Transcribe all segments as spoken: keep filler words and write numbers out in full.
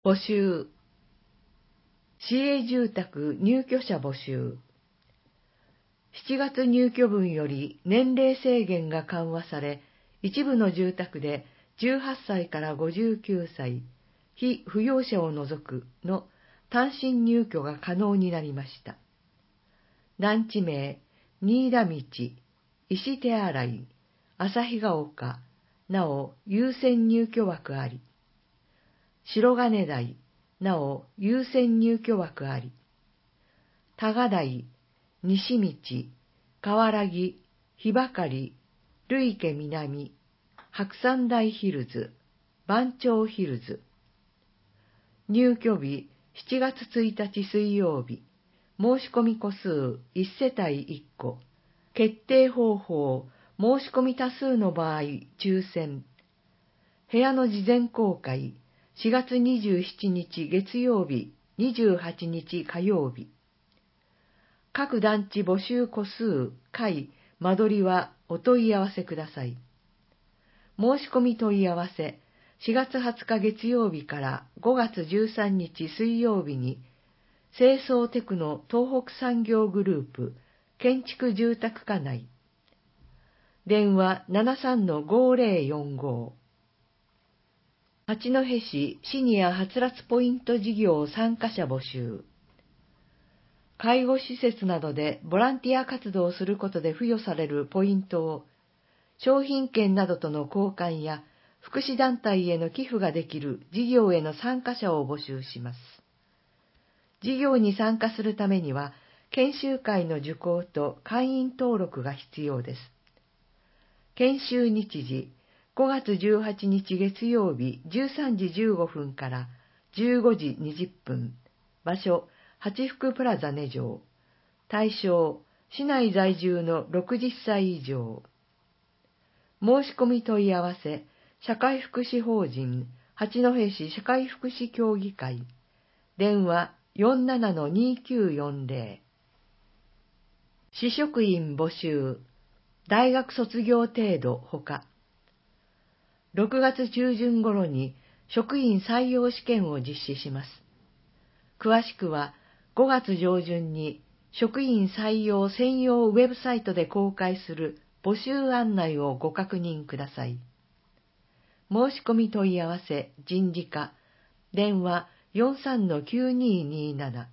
募集。市営住宅入居者募集。しちがつ入居分より年齢制限が緩和され、一部の住宅でじゅうはっさいからごじゅうきゅうさい、被扶養者を除くの単身入居が可能になりました。団地名、新田道、石手洗い、旭ヶ丘、なお優先入居枠あり。白金台、なお優先入居枠あり。多賀台、西道、河原木、日ばかり、累家南、白山台ヒルズ、番町ヒルズ。入居日、しちがつついたち水曜日。申し込み戸数いち世帯いっこ。決定方法、申し込み多数の場合、抽選。部屋の事前公開、しがつにじゅうしちにち月曜日、にじゅうはちにち火曜日。各団地募集戸数、回、間取りはお問い合わせください。申し込み問い合わせ、しがつはつか月曜日からごがつじゅうさんにち水曜日に、清掃テクノ東北産業グループ、建築住宅課内。電話 ななさんのごぜろよんご。八戸市シニアはつらつポイント事業参加者募集。介護施設などでボランティア活動をすることで付与されるポイントを、商品券などとの交換や福祉団体への寄付ができる事業への参加者を募集します。事業に参加するためには、研修会の受講と会員登録が必要です。研修日時、ごがつじゅうはちにち月曜日じゅうさんじじゅうごふんからじゅうごじにじゅっぷん。場所、八福プラザ根城。対象、市内在住のろくじゅっさい以上。申し込み問い合わせ、社会福祉法人、八戸市社会福祉協議会。電話 よんななのにきゅうよんぜろ。市職員募集。大学卒業程度ほか。ろくがつちゅうじゅん頃に職員採用試験を実施します。詳しくはごがつ上旬に職員採用専用ウェブサイトで公開する募集案内をご確認ください。申し込み問い合わせ人事課。電話 よんさんのきゅうにになな。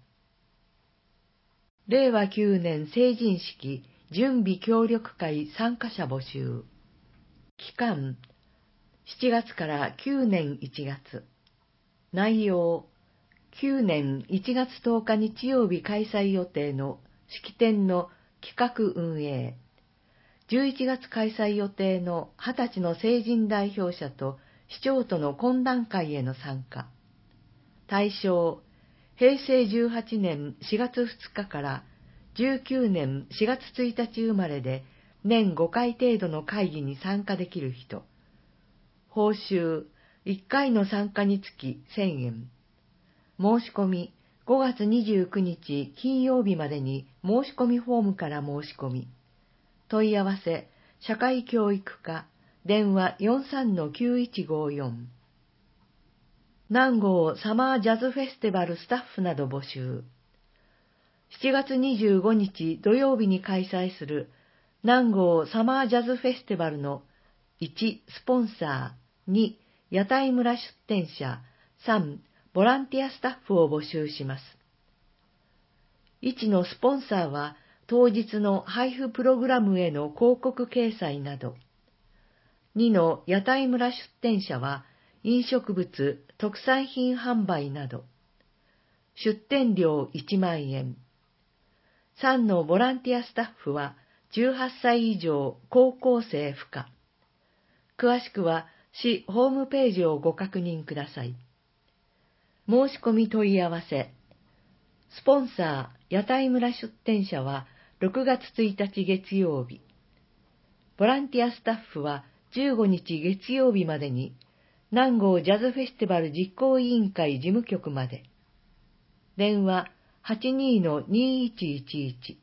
れいわきゅうねん成人式準備協力会参加者募集。期間、しちがつからきゅうねんいちがつ。内容、きゅうねんいちがつとおか日曜日開催予定の式典の企画運営。じゅういちがつ開催予定のはたちの成人代表者と市長との懇談会への参加。対象、へいせいじゅうはちねんしがつふつかからじゅうきゅうねんしがつついたち生まれで年ごかい程度の会議に参加できる人。報酬、いっかいの参加につきせんえん。申し込み、ごがつにじゅうくにち金曜日までに申し込みフォームから申し込み。問い合わせ、社会教育課、電話 よんさんのきゅういちごよん。南郷サマージャズフェスティバルスタッフなど募集。しちがつにじゅうごにち土曜日に開催する南郷サマージャズフェスティバルのいちスポンサー、に屋台村出店者、さんボランティアスタッフを募集します。いちのスポンサーは当日の配布プログラムへの広告掲載など。にの屋台村出店者は飲食物、特産品販売など。出店料いちまんえん。さんのボランティアスタッフはじゅうはっさい以上高校生不可。詳しくは市ホームページをご確認ください。申し込み問い合わせ。スポンサー、屋台村出店者はろくがつついたち月曜日。ボランティアスタッフはじゅうごにち月曜日までに南郷ジャズフェスティバル実行委員会事務局まで。電話 はちにのにいちいちいち。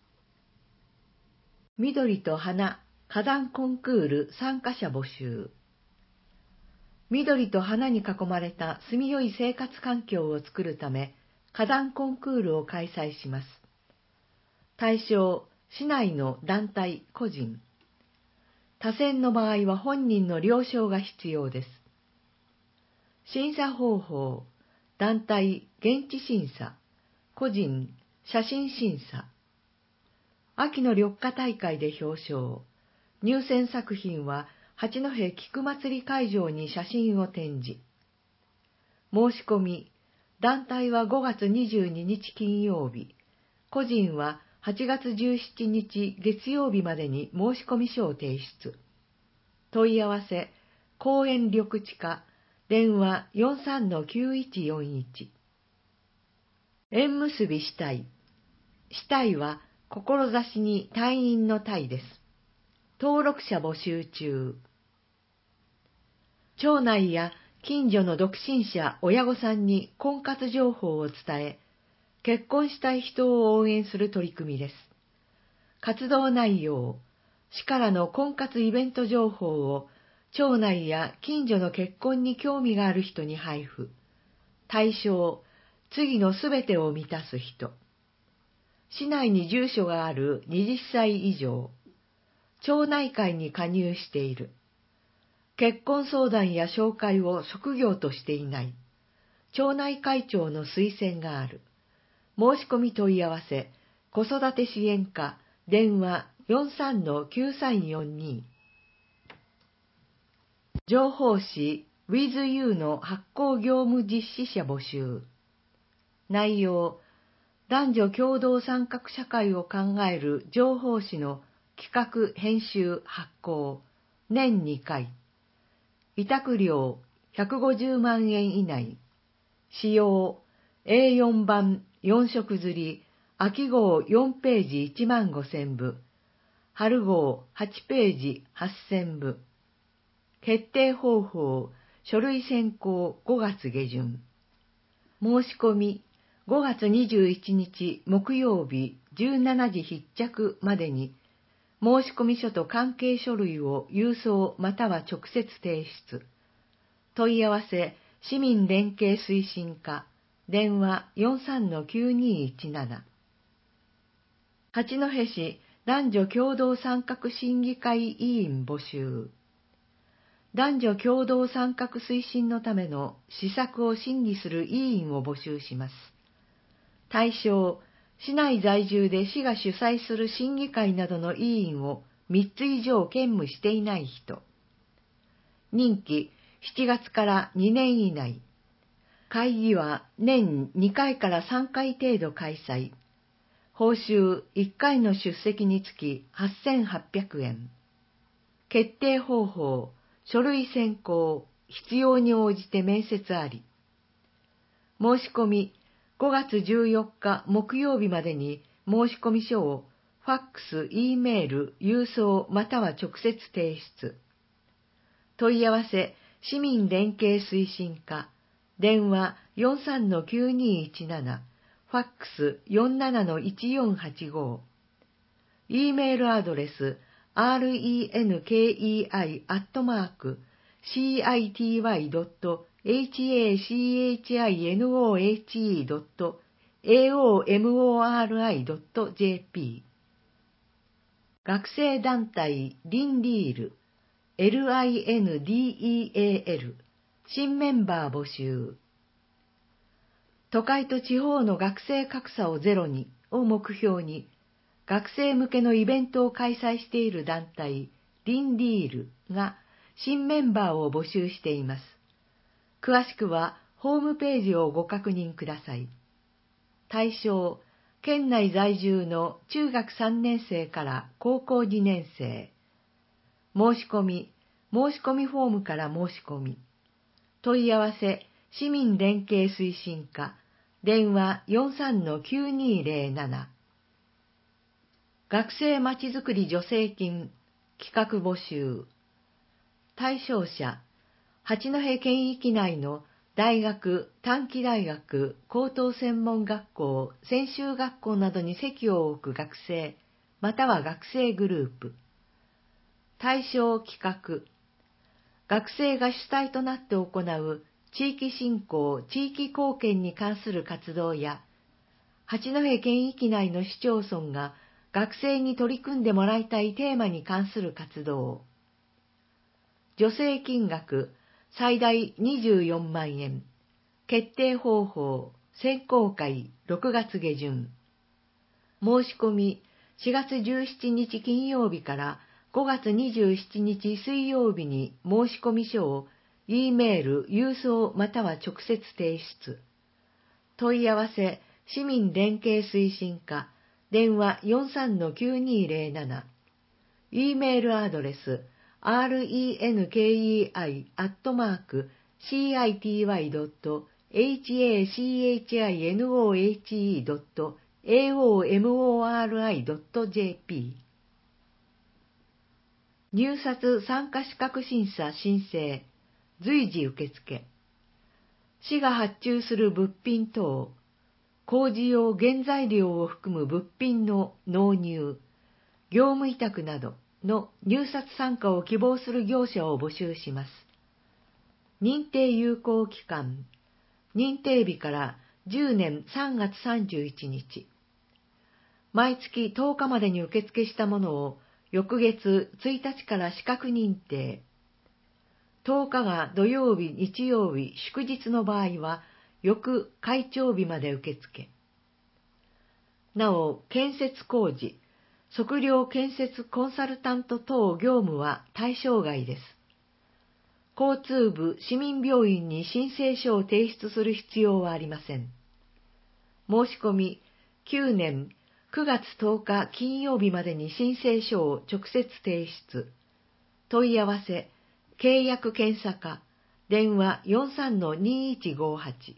緑と花花壇コンクール参加者募集。 緑と花に囲まれた住みよい生活環境を作るため、花壇コンクールを開催します。対象、市内の団体、個人。他選の場合は本人の了承が必要です。審査方法、団体、現地審査、個人、写真審査。秋の緑化大会で表彰。入選作品は八戸菊祭り会場に写真を展示。申し込み、団体はごがつにじゅうににち金曜日、個人ははちがつじゅうしちにち月曜日までに申し込み書を提出。問い合わせ、公園緑地課、電話 よんさんのきゅういちよんいち。縁結びしたい。したいは、志に隊員の隊です。登録者募集中。町内や近所の独身者親御さんに婚活情報を伝え、結婚したい人を応援する取り組みです。活動内容、市からの婚活イベント情報を町内や近所の結婚に興味がある人に配布。対象、次のすべてを満たす人。市内に住所があるはたち以上。町内会に加入している。結婚相談や紹介を職業としていない。町内会長の推薦がある。申し込み問い合わせ、子育て支援課、電話 よんさんのきゅうさんよんに。情報誌 ウィズユー の発行業務実施者募集。内容、男女共同参画社会を考える情報誌の企画・編集・発行、年にかい。委託料ひゃくごじゅうまんえん以内。使用、エーよん 版よん色刷り、秋号よんページいちまんごせんぶ、春号はちページはっせんぶ。決定方法、書類選考ごがつげじゅん。申し込み、ごがつにじゅういちにち木曜日じゅうしちじ必着までに、申し込み書と関係書類を郵送または直接提出。問い合わせ、市民連携推進課、電話 よんさんのきゅうにいちなな。八戸市男女共同参画審議会委員募集。男女共同参画推進のための施策を審議する委員を募集します。対象、市内在住で市が主催する審議会などの委員をみっつ以上兼務していない人。任期しちがつからにねん以内。会議は年にかいからさんかい程度開催。報酬いっかいの出席につきはっせんはっぴゃくえん。決定方法、書類選考、必要に応じて面接あり。申し込み、ごがつじゅうよっか木曜日までに申し込み書をファックス、Eメール、郵送または直接提出。問い合わせ、市民連携推進課、電話 よんさんのきゅうにいちなな、ファックス よんななのいちよんはちご。Eメールアドレス、レンケイアットマーク シーアイティーワイドットエイチエーシーエイチアイエヌオーエイチイードットエーオーエムオーアールアイドットジェーピー。学生団体リンディール、エルアイエヌディーイーエーエル、新メンバー募集。都会と地方の学生格差をゼロにを目標に、学生向けのイベントを開催している団体、リンディールが新メンバーを募集しています。詳しくはホームページをご確認ください。対象、県内在住の中学さんねんせいから高校にねんせい。申し込み、申し込みフォームから申し込み。問い合わせ、市民連携推進課、電話 よんさんのきゅうにゼロなな。学生まちづくり助成金企画募集。対象者、八戸県域内の大学、短期大学、高等専門学校、専修学校などに籍を置く学生、または学生グループ。対象企画。 学生が主体となって行う地域振興・地域貢献に関する活動や、八戸県域内の市町村が学生に取り組んでもらいたいテーマに関する活動。助成金額最大にじゅうよんまんえん。決定方法選考会ろくがつ下旬。申し込みしがつじゅうしちにち金曜日からごがつにじゅうしちにち水曜日に申し込み書を E メール、郵送または直接提出。問い合わせ市民連携推進課電話 よんさんのきゅうにーぜろなな。E メールアドレス レンケイアットマークシーアイティーワイドットエイチエーシーエイチアイエヌオーエイチイードットエーオーエムオーアールアイドットジェーピー。入札参加資格審査申請随時受付。市が発注する物品等、工事用原材料を含む物品の納入、業務委託などの入札参加を希望する業者を募集します。認定有効期間、認定日からじゅうねんさんがつさんじゅういちにち。毎月とおかまでに受付したものを翌月ついたちから資格認定。とおかが土曜日、日曜日、祝日の場合は翌開帳日まで受付。なお、建設工事、測量建設コンサルタント等業務は対象外です。交通部市民病院に申請書を提出する必要はありません。申し込みきゅうねんくがつとおか金曜日までに申請書を直接提出。問い合わせ契約検査課電話 よんさんのにいちごはち。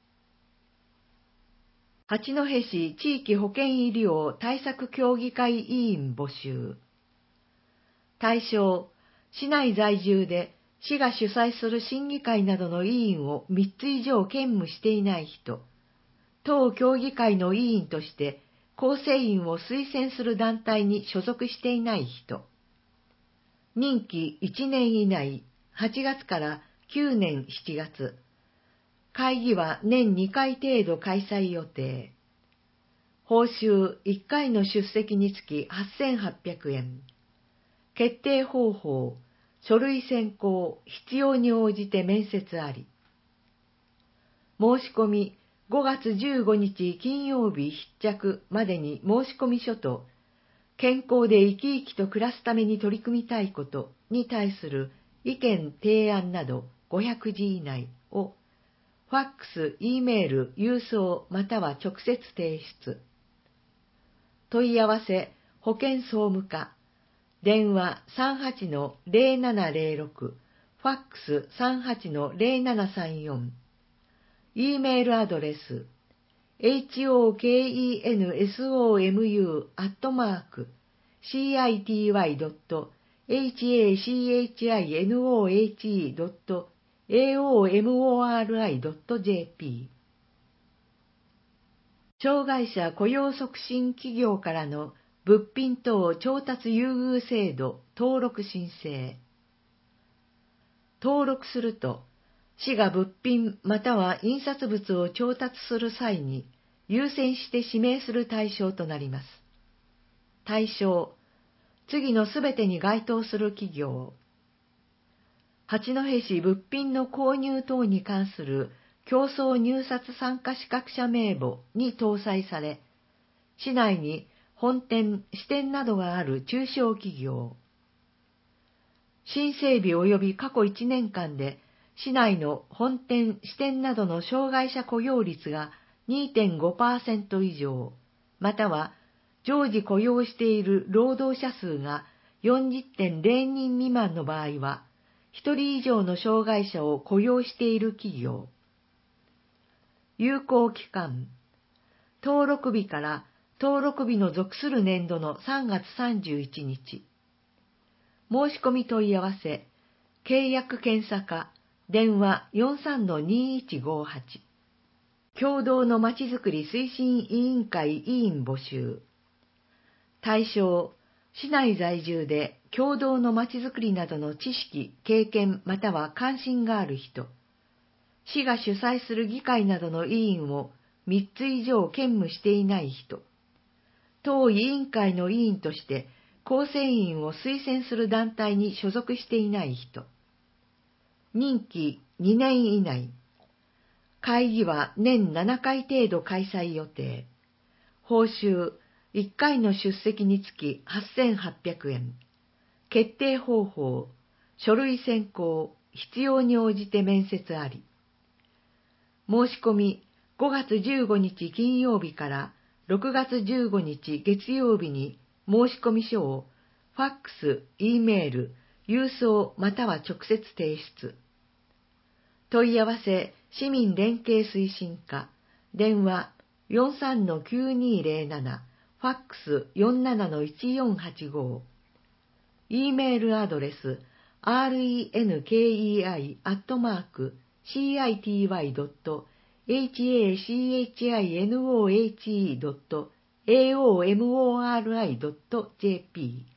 八戸市地域保健医療対策協議会委員募集。対象、市内在住で市が主催する審議会などの委員をみっつ以上兼務していない人、当協議会の委員として構成員を推薦する団体に所属していない人、任期いちねん以内、はちがつからきゅうねんしちがつ、会議は年にかい程度開催予定。報酬いっかいの出席につきはっせんはっぴゃくえん。決定方法、書類選考、必要に応じて面接あり。申し込みごがつじゅうごにち金曜日必着までに申し込み書と、健康で生き生きと暮らすために取り組みたいことに対する意見提案などごひゃくじ以内を、ファックス、E メール、郵送または直接提出。問い合わせ、保健総務課、電話 さんはちのゼロななゼロろく、ファックス さんはちのゼロななさんよん、E メールアドレス、ホケンソム アットマーク シーアイティーワイドットエイチエーシーエイチアイエヌオーエイチイードットエーオーエムオーアールアイドットジェーピー。障害者雇用促進企業からの物品等調達優遇制度登録申請。登録すると、市が物品または印刷物を調達する際に優先して指名する対象となります。対象、次のすべてに該当する企業。八戸市物品の購入等に関する競争入札参加資格者名簿に搭載され、市内に本店、支店などがある中小企業。申請日及び過去いちねんかんで、市内の本店、支店などの障害者雇用率が にてんごパーセント 以上、または常時雇用している労働者数が よんじゅってんゼロにん未満の場合は、ひとり以上の障害者を雇用している企業。有効期間、登録日から登録日の属する年度のさんがつさんじゅういちにち。申し込み問い合わせ、契約検査課、電話 よんさんのにいちごはち。共同のまちづくり推進委員会委員募集。対象、市内在住で共同のまちづくりなどの知識、経験または関心がある人、市が主催する議会などの委員をみっつ以上兼務していない人、当委員会の委員として構成員を推薦する団体に所属していない人、任期にねん以内、会議は年ななかい程度開催予定、報酬いっかいの出席につきはっせんはっぴゃくえん、決定方法、書類選考、必要に応じて面接あり。申し込みごがつじゅうごにち金曜日からろくがつじゅうごにち月曜日に申し込み書をファックス、Eメール、郵送または直接提出。問い合わせ市民連携推進課、電話 よんさんのきゅうにーぜろなな、ファックス よんななのいちよんはちご、Eメールアドレス レンケイアットマーク シーアイティーワイドットエイチエーシーエイチアイエヌオーエイチイードットエーオーエムオーアールアイドットジェーピー。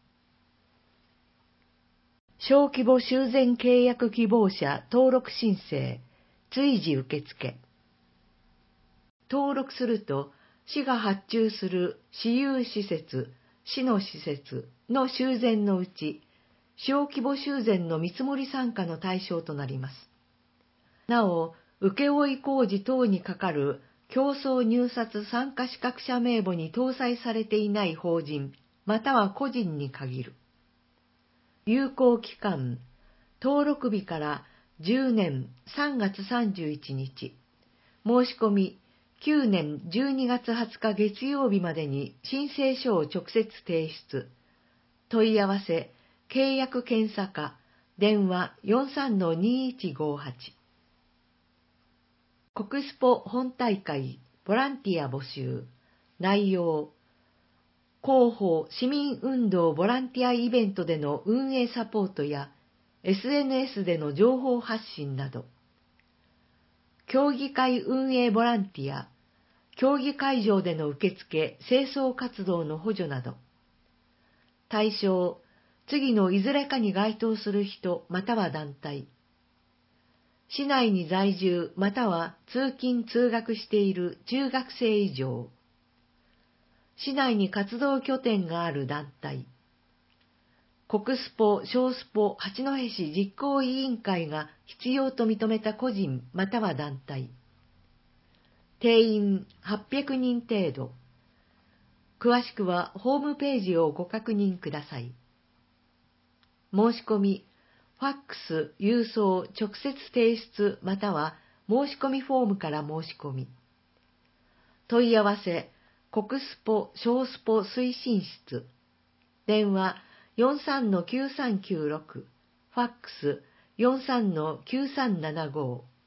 小規模修繕契約希望者登録申請、随時受付。登録すると、市が発注する私有施設、市の施設の修繕のうち、小規模修繕の見積もり参加の対象となります。なお、請負工事等にかかる競争入札参加資格者名簿に搭載されていない法人、または個人に限る。有効期間、登録日からじゅうねんさんがつさんじゅういちにち、申し込みきゅうねんじゅうにがつはつか月曜日までに申請書を直接提出。問い合わせ、契約検査課、電話 よんさんのにいちごはち。国スポ本大会ボランティア募集。内容、広報市民運動ボランティアイベントでの運営サポートや エスエヌエス での情報発信など、競技会運営ボランティア、競技会場での受付、清掃活動の補助など。対象、次のいずれかに該当する人または団体。市内に在住または通勤通学している中学生以上。市内に活動拠点がある団体。国スポ、小スポ八戸市実行委員会が必要と認めた個人または団体。定員はっぴゃくにん程度。詳しくはホームページをご確認ください。申し込み、ファックス、郵送、直接提出または申し込みフォームから申し込み。問い合わせ、国スポ、小スポ推進室。電話 よんさんのきゅうさんきゅうろく、ファックス よんさんのきゅうさんななご。